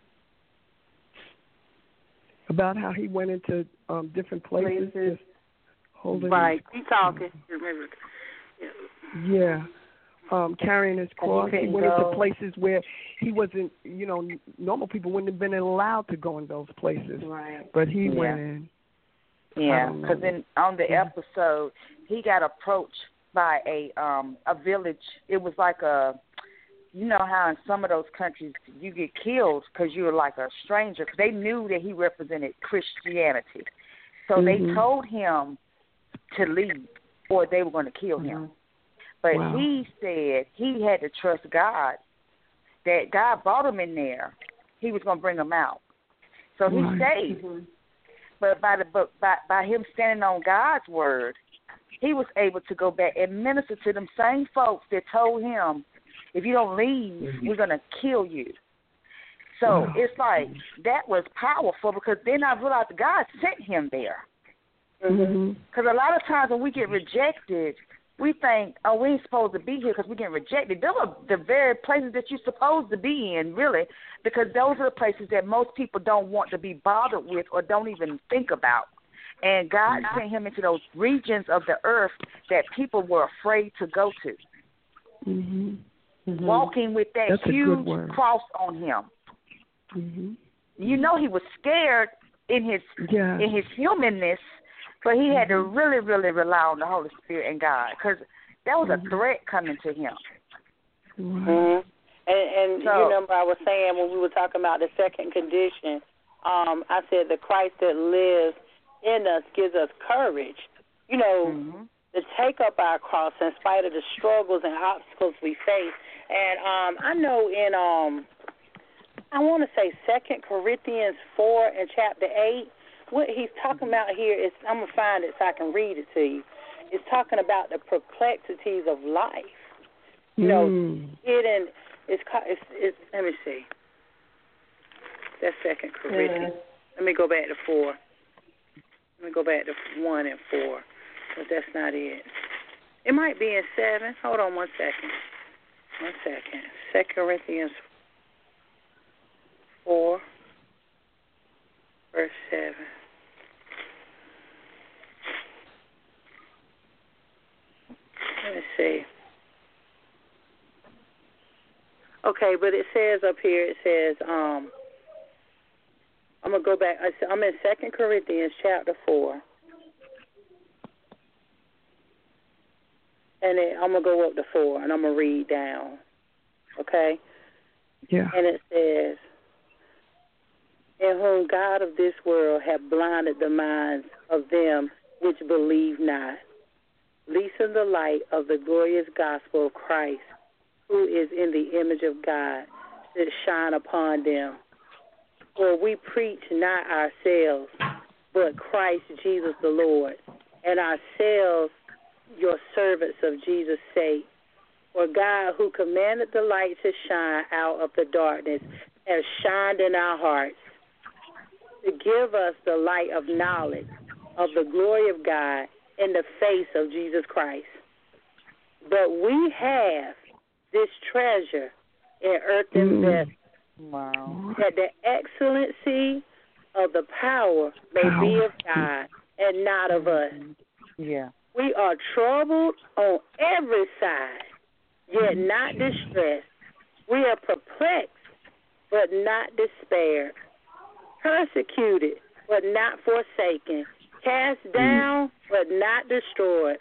About how he went into um, different places, places. holding. Right. Keep talking. Remember. Yeah. yeah. Um, carrying his cross. He went go. into places where he wasn't, you know, normal people wouldn't have been allowed to go in those places. Right. But he yeah. went in. Yeah, because in on the episode, he got approached by a um a village. It was like a, you know how in some of those countries you get killed because you're like a stranger. Because they knew that he represented Christianity, so mm-hmm. they told him to leave or they were going to kill him. Mm-hmm. But wow. he said he had to trust God, that God brought him in there. He was going to bring him out. So he right. stayed. Mm-hmm. But by the but by by him standing on God's word, he was able to go back and minister to them same folks that told him, if you don't leave, mm-hmm. we're going to kill you. So wow. it's like that was powerful because then I realized God sent him there. Because mm-hmm. a lot of times when we get rejected, we think, oh, we ain't supposed to be here because we're getting rejected. Those are the very places that you're supposed to be in, really, because those are the places that most people don't want to be bothered with or don't even think about. And God mm-hmm. sent him into those regions of the earth that people were afraid to go to. Mm-hmm. Mm-hmm. Walking with that That's huge cross on him. Mm-hmm. You know he was scared in his yeah. in his humanness, but he had to really, really rely on the Holy Spirit and God because that was a threat coming to him. Mm-hmm. And, and so, you remember I was saying when we were talking about the second condition, um, I said the Christ that lives in us gives us courage. You know, mm-hmm. to take up our cross in spite of the struggles and obstacles we face. And um, I know in, um, I want to say Second Corinthians four and chapter eight, what he's talking about here is, I'm going to find it so I can read it to you. It's talking about the perplexities of life. You know, mm. it and it's, it's, it's, let me see. That's Second Corinthians. Yeah. Let me go back to four. Let me go back to one and four, but that's not it. It might be in seven. Hold on one second. One second. Second Corinthians four, verse seven. Let me see. Okay, but it says up here, it says, um, I'm going to go back. I'm in Second Corinthians chapter four. And then I'm going to go up to four, and I'm going to read down. Okay? Yeah. And it says, in whom God of this world hath blinded the minds of them which believe not, leasing the light of the glorious gospel of Christ, who is in the image of God, should shine upon them. For we preach not ourselves, but Christ Jesus the Lord, and ourselves your servants of Jesus' sake. For God, who commanded the light to shine out of the darkness, has shined in our hearts to give us the light of knowledge of the glory of God in the face of Jesus Christ. But we have this treasure in earthen vessels, wow. that the excellency of the power may power. be of God and not of us. Yeah. We are troubled on every side, yet not distressed. We are perplexed, but not despaired. Persecuted, but not forsaken. Cast down, but not destroyed.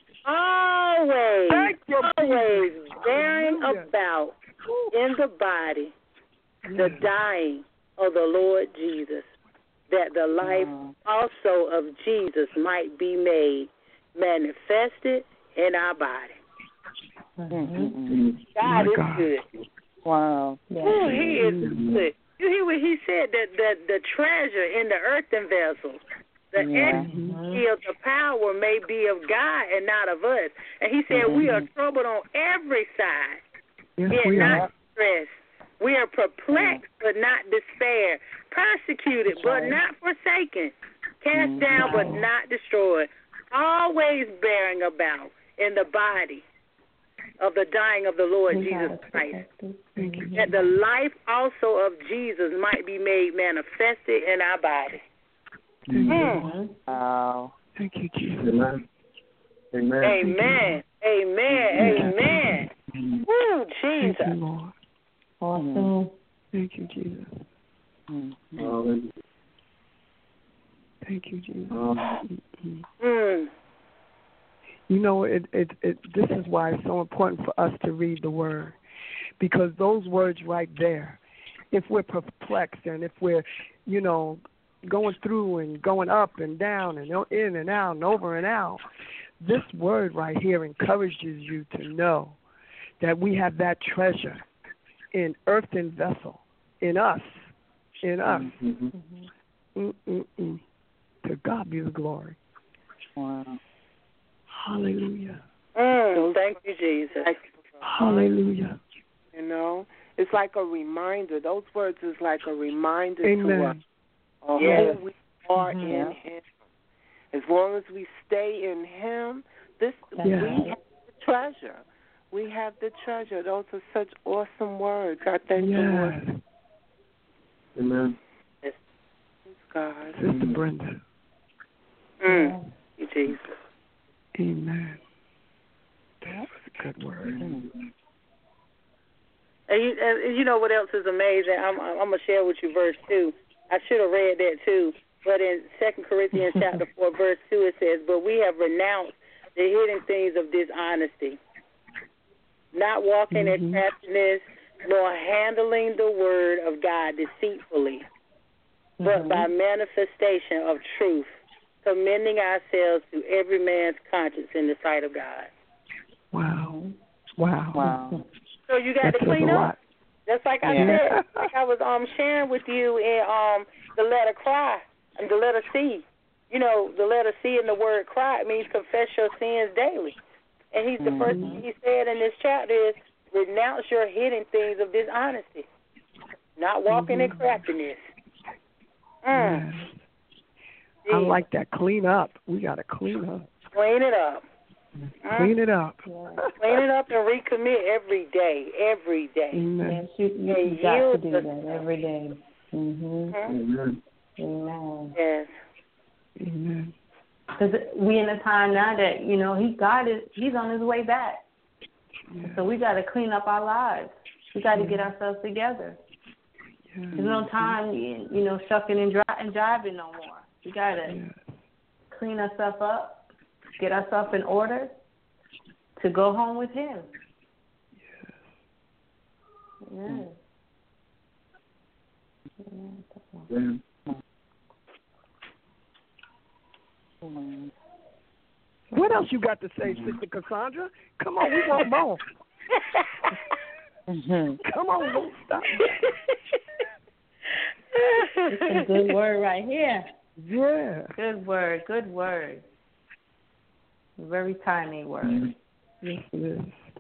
Always, always bearing about in the body the dying of the Lord Jesus, that the life also of Jesus might be made manifested in our body. Mm-hmm. God is God. good. Wow. Oh, he is good. You hear what he said, that the, the treasure in the earthen vessels, the yeah. excellency of the power may be of God and not of us. And he said, mm-hmm. we are troubled on every side, yes, yet we not are. distressed. We are perplexed, mm-hmm. but not despair, persecuted, but not forsaken, cast mm-hmm. down, but not destroyed, always bearing about in the body of the dying of the Lord we Jesus Christ, that the life also of Jesus might be made manifested in our body. Mm-hmm. Wow. Thank you, Jesus. Amen. Amen. Amen. Amen. Amen. Amen. Woo, Jesus. Thank you, Lord. Awesome. Thank you, Jesus. Mm-hmm. Thank you, Jesus. Mm-hmm. Mm. You know, it, it, it, this is why it's so important for us to read the Word, because those words right there, if we're perplexed and if we're, you know, going through and going up and down and in and out and over and out, this word right here encourages you to know that we have that treasure in earthen vessel, in us, in us. Mm-hmm. Mm-mm-mm. To God be the glory. Wow. Hallelujah. Mm, thank you, Jesus. Hallelujah. You know, it's like a reminder. Those words is like a reminder Amen. to us of yes. who we are mm-hmm. in Him. As long as we stay in Him, this yes. we have the treasure. We have the treasure. Those are such awesome words. I thank yes. the Lord. Amen. Yes, God. Sister Brenda. Mm. Yes. Jesus. Amen. That was a good word. Mm-hmm. And you, and you know what else is amazing? I'm, I'm going to share with you verse two. I should have read that too. But in Second Corinthians chapter four, verse two, it says, but we have renounced the hidden things of dishonesty, not walking mm-hmm. in craftiness, nor handling the word of God deceitfully, mm-hmm. but by manifestation of truth, commending ourselves to every man's conscience in the sight of God. Wow. Wow. Wow. So you got that to clean a up. lot. Just like I Yeah. said, like I was um sharing with you in um the letter cry and the letter C. You know, the letter C in the word cry, it means confess your sins daily. And he's the Mm-hmm. first thing he said in this chapter is renounce your hidden things of dishonesty, not walking Mm-hmm. in craftiness. Mm. Yes. I like that. Clean up. We got to clean up. Clean it up. Mm. Clean it up. Clean it up and recommit every day, every day. Amen. Yes, you, you, And you got to yield do the- that every day. Mhm. Amen. Amen. Yes. Amen. Because we in a time now that you know he God is he's on his way back, Yeah. so we got to clean up our lives. We got to get ourselves together. Yeah. There's no time, you you know, shucking and, dri- and driving no more. We got to Yeah. clean ourselves up, get ourselves in order to go home with him. Yes. Amen. What else you got to say, Sister Cassandra? Come on, we want more. Come on, don't stop. It's a good word right here. Yeah. Good word, good word. Very timely word. Yes, it is.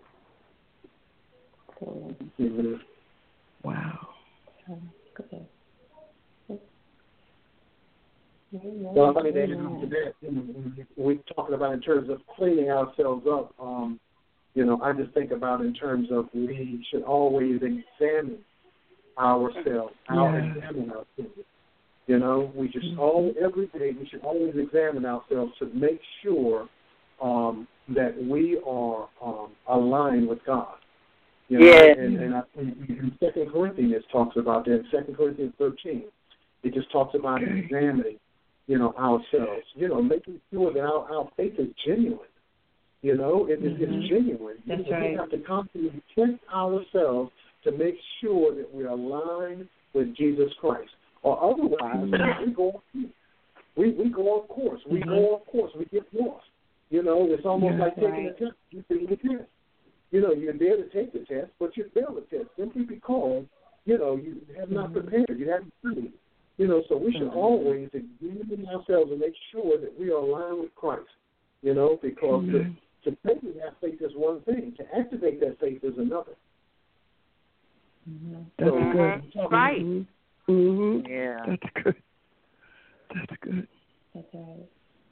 So, Amen. Wow. good. Well, funny that we're talking about in terms of cleaning ourselves up. Um, you know, I just think about in terms of we should always examine ourselves, our Yeah. examine ourselves. You know, we just all every day we should always examine ourselves to make sure um, that we are um, aligned with God. You know, Yes. and, and I think in Second Corinthians talks about that. In Second Corinthians thirteen, it just talks about Okay. examining, you know, ourselves. You know, making sure that our, our faith is genuine. You know, it, it, Mhm. it's genuine. That's we right. have to constantly check ourselves to make sure that we're aligned with Jesus Christ. Or otherwise, we go off, we we go off course. We Mhm. go off course. We get lost. You know, it's almost Yeah. like taking Right. a test. You fail the test. You know, you're there to take the test, but you fail the test simply because, you know, you have not Mhm. prepared. You haven't studied. You know, so we should Mhm. always examine ourselves and make sure that we are aligned with Christ. You know, because to, Amen. to say we have faith is one thing. To activate that faith is another. Mhm. That's So, good. Right. Mhm. Mhm. Yeah. That's good. That's good. That's right.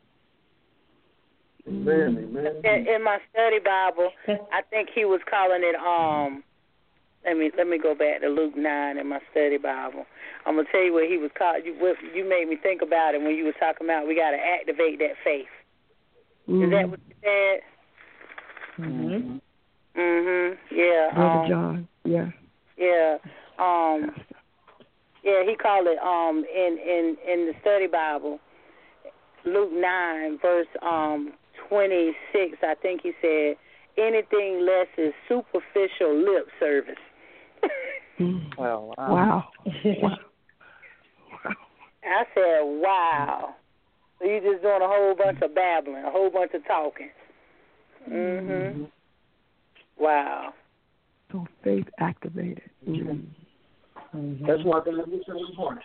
Amen, amen. In, in my study Bible, That's, I think he was calling it. Um, let me let me go back to Luke nine in my study Bible. I'm gonna tell you what he was called. You what, you made me think about it when you were talking about we got to activate that faith. Mhm. Is that what you said? mm-hmm. Mhm. Yeah. Brother Um, John. Yeah. yeah. Um. Yeah. He called it um in in in the study Bible, Luke nine verse um twenty six. I think he said anything less is superficial lip service. Mm. Well, wow. Wow. Wow. Wow. I said, wow. So you just doing a whole bunch of babbling, a whole bunch of talking. Mhm. Wow. So faith activated. Mm. Mm-hmm. That's why God looks at our heart.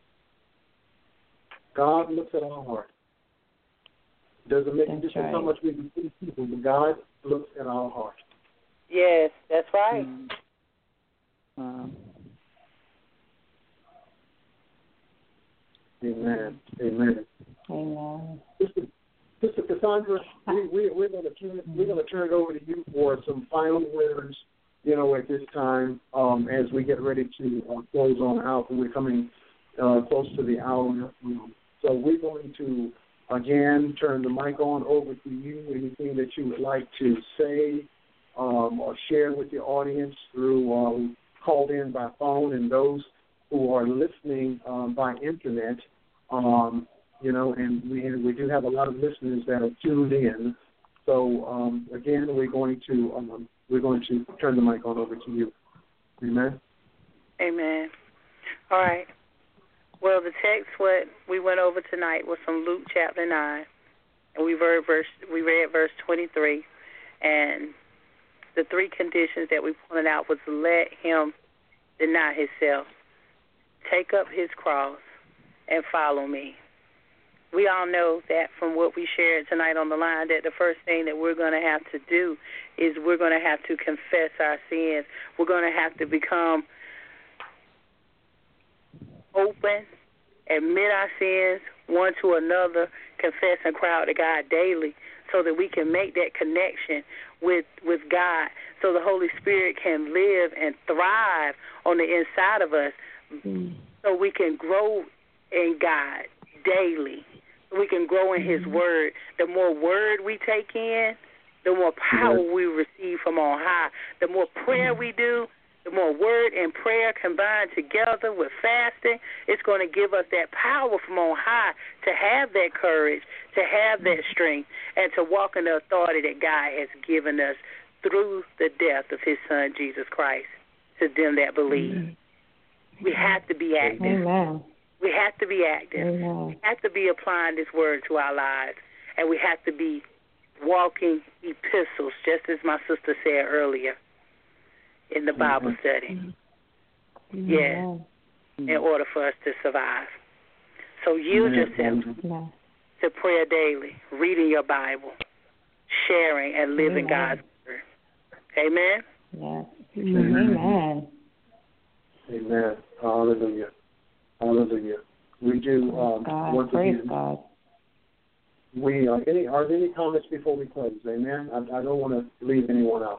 God looks at our heart. Doesn't make a That's difference how right. much we can see people, but God looks at our heart. Yes, that's right. Mm. Wow. Amen. Amen. Amen. Sister, Sister Cassandra, we, we, we're going to turn we're going to turn it over to you for some final words. You know, at this time, um, as we get ready to uh, close on out, we're coming uh, close to the hour. Um, so we're going to again turn the mic on over to you. Anything that you would like to say um, or share with the audience through um, called in by phone and those who are listening um, by internet. Um, you know, and we and we do have a lot of listeners that are tuned in. So um, again, we're going to um, we're going to turn the mic on over to you. Amen. Amen. All right. Well, the text what we went over tonight was from Luke chapter nine, and we read verse we read verse twenty-three, and the three conditions that we pointed out was let him deny himself, take up his cross, and follow me. We all know that from what we shared tonight on the line that the first thing that we're going to have to do is we're going to have to confess our sins. We're going to have to become open, admit our sins one to another, confess and cry out to God daily so that we can make that connection with with God so the Holy Spirit can live and thrive on the inside of us mm. so we can grow in God daily. So we can grow in mm-hmm. His Word. The more Word we take in, the more power mm-hmm. we receive from on high. The more prayer mm-hmm. we do, the more word and prayer combined together with fasting, it's going to give us that power from on high to have that courage, to have that strength, and to walk in the authority that God has given us through the death of His Son, Jesus Christ, to them that believe. Mm-hmm. We have to be active. Amen. We have to be active. Amen. We have to be applying this word to our lives, and we have to be walking epistles, just as my sister said earlier in the Bible mm-hmm. study. Mm-hmm. Yes, mm-hmm. in order for us to survive. So yield mm-hmm. yourself mm-hmm. to prayer daily, reading your Bible, sharing and living Amen. God's word. Amen? Yes. Amen. Amen. Hallelujah. Hallelujah. We do um, God. once Praise again. God. We uh, any are there any comments before we close? Amen. I, I don't want to leave anyone out.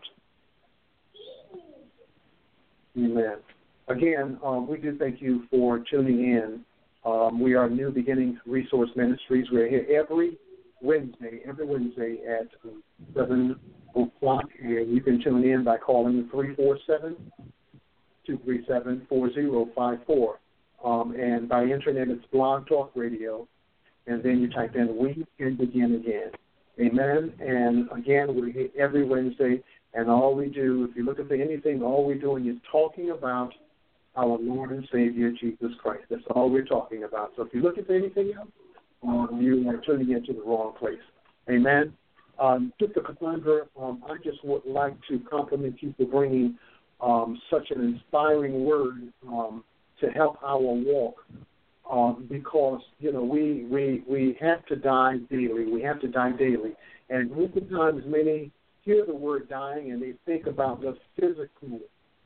Amen. Again, um, we do thank you for tuning in. Um, we are New Beginnings Resource Ministries. We're here every Wednesday, every Wednesday at seven o'clock, and you can tune in by calling three four seven, two three seven, four zero five four. Um, and by internet, it's Blog Talk Radio, and then you type in We Can Begin Again. Amen. And again, we're here every Wednesday. And all we do, if you look at anything, all we're doing is talking about our Lord and Savior, Jesus Christ. That's all we're talking about. So if you look at anything else, um, you are tuning into the wrong place. Amen. Um, Sister Cassandra, um, I just would like to compliment you for bringing um, such an inspiring word um, to help our walk um, because, you know, we, we, we have to die daily. We have to die daily. And most of the times many hear the word dying and they think about the physical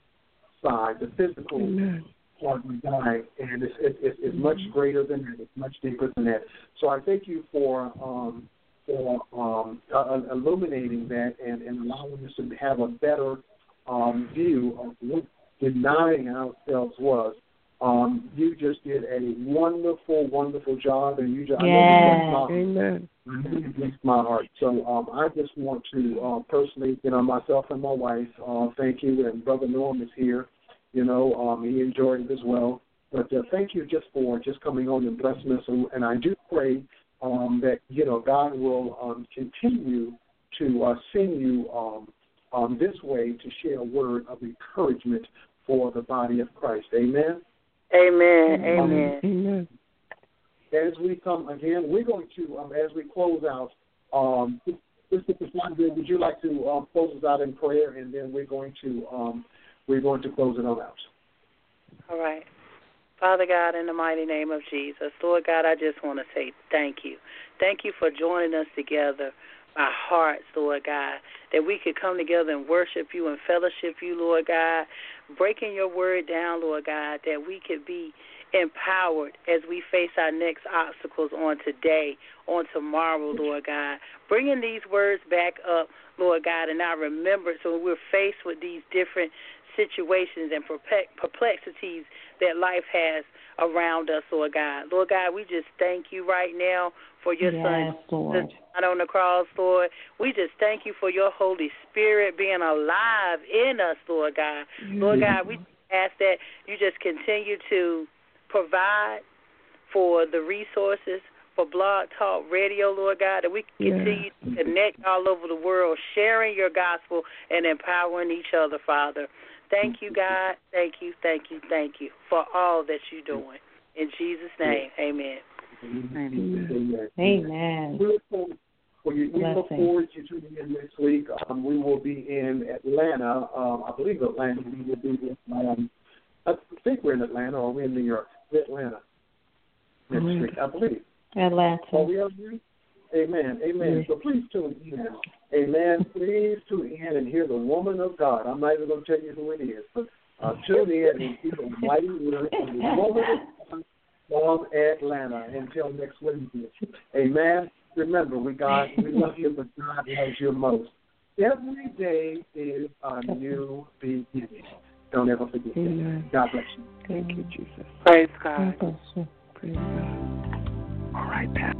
side, the physical Amen. Part of dying, and it's, it's, it's, it's much greater than that. It's much deeper than that. So I thank you for um, for um, uh, illuminating that and, and allowing us to have a better um, view of what denying ourselves was. Um, you just did a wonderful, wonderful job, and you just yeah. I Amen. It blessed my heart. So um, I just want to uh, personally, you know, myself and my wife, uh, thank you, and Brother Norm is here. You know, um, he enjoyed it as well. But uh, thank you just for just coming on and blessing us, and, and I do pray um, that you know God will um, continue to uh, send you um, um, this way to share a word of encouragement for the body of Christ. Amen. Amen. Amen. Amen. As we come again, we're going to, um, as we close out, um, Sister Cassandra, would you like to um, close us out in prayer, and then we're going to um, we're going to close it on out. All right. Father God, in the mighty name of Jesus, Lord God, I just want to say thank you. Thank you for joining us together, our hearts, Lord God, that we could come together and worship you and fellowship you, Lord God, breaking your word down, Lord God, that we could be empowered as we face our next obstacles on today, on tomorrow, Lord God. Bringing these words back up, Lord God, and I remember so when we're faced with these different situations and perplexities that life has around us, Lord God. Lord God, we just thank you right now for your yes, Son Lord. on the cross, Lord. We just thank you for your Holy Spirit being alive in us, Lord God. Mm-hmm. Lord God, we ask that you just continue to provide for the resources for Blog Talk Radio, Lord God, that we can continue yeah. to connect all over the world, sharing your gospel and empowering each other, Father. Thank you, God. Thank you, thank you, thank you for all that you're doing. In Jesus' name, amen. Amen. Amen. We look forward, we, we look forward to tuning in next week. Um, we will be in Atlanta. Um, I believe Atlanta. We will be in, um, I think we're in Atlanta, or we're in New York. We're Atlanta next Mm-hmm. week, I believe. Atlanta. Are we out here? Amen. Amen. So please tune in. Amen. Please tune in and hear the woman of God. I'm not even going to tell you who it is, but uh, tune in and hear the mighty word of the woman of God from Atlanta. Until next Wednesday. Amen. Remember, we God, we love you, but God loves you most. Every day is a new beginning. Don't ever forget Amen. that. God bless you. Thank you, Jesus. Praise God. God bless you. Praise God. All right, Pat.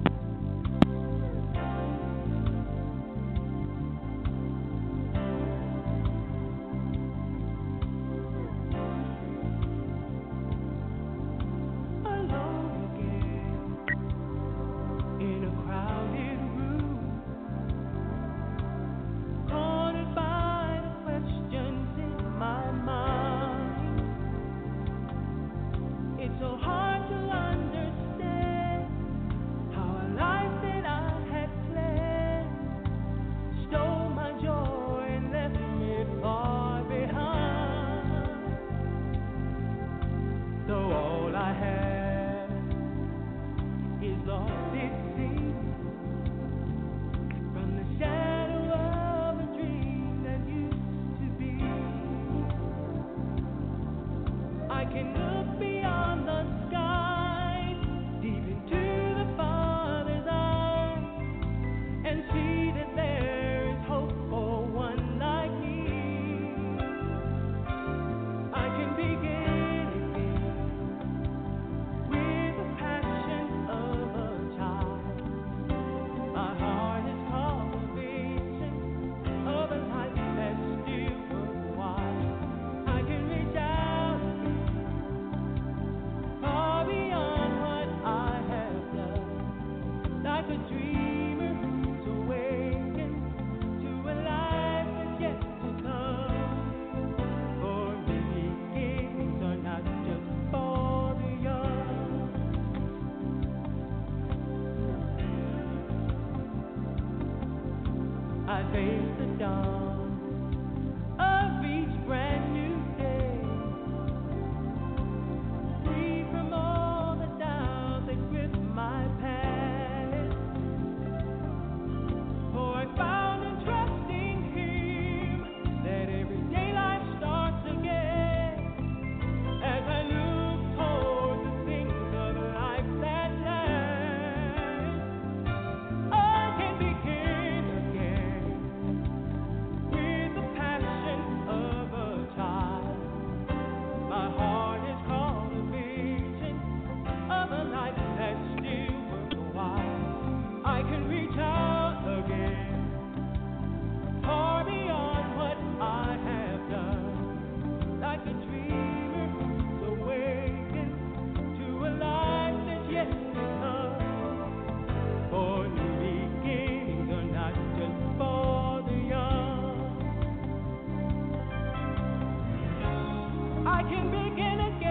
I can begin again.